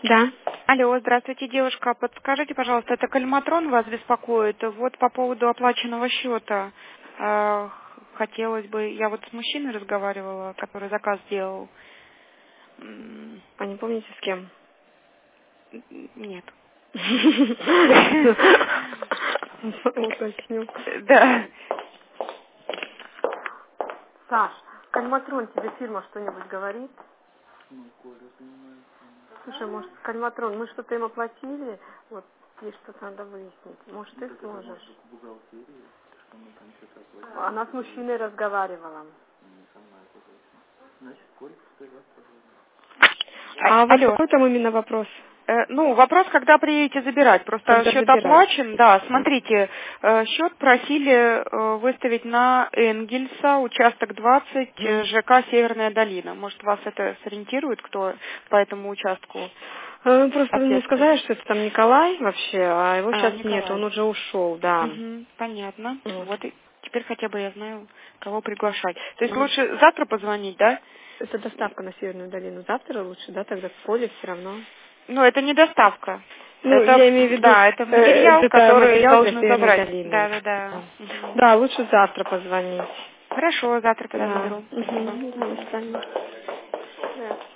Да. Алло, здравствуйте, девушка. Подскажите, пожалуйста, это Кальматрон вас беспокоит? Вот по поводу оплаченного счета. Хотелось бы, я вот с мужчиной разговаривала, который заказ делал. А не помните с кем? Нет. Уточню. Да. Саш, Кальматрон тебе фирма что-нибудь говорит? Слушай, может, Кальматрон, мы что-то им оплатили? Вот, есть что-то надо выяснить. Может, ты сможешь? Она с мужчиной разговаривала. А вот Алло. какой там именно вопрос? Вопрос, когда приедете забирать. Просто Когда счет забирать? оплачен. Да, смотрите, счет просили выставить на Энгельса, участок 20, ЖК «Северная долина». Может, вас это сориентирует, кто по этому участку? Просто вы мне сказали, что это там Николай вообще, а его сейчас Николай. нет, он уже ушел, да. Понятно. Вот. Вот и теперь хотя бы я знаю, кого приглашать. То есть лучше завтра позвонить, да? Это доставка на Северную долину. Завтра лучше, да, тогда в поле все равно. Это не доставка. Ну, Это, я имею в виду, да, это материал, это который материал для должны Северной забрать. долины. Да. Да, лучше завтра позвонить. Хорошо, завтра тогда Да. наберу. Спасибо. До свидания. Да.